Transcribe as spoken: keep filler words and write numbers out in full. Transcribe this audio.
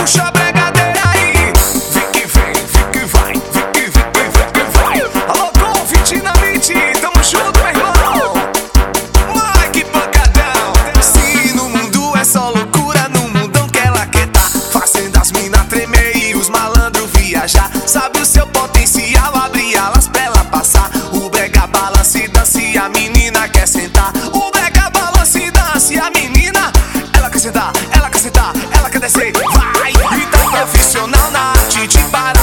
puxa a bregadeira aí. Vem que vem, vem que vai, vem que vem, vem que vai. Alô, Golf, Dinamite, tamo junto, meu irmão. Ai, que pancadão. Se no mundo é só loucura, no mundão que ela quer tá, fazendo as mina tremer e os malandros viajar. Sabe o seu potencial, abre alas pra ela passar. O brega balança e dança e a menina quer sentar. O brega balança e dança e a menina, ela quer sentar, ela quer sentar, ela quer descer. Vai! E tá profissional na arte de parar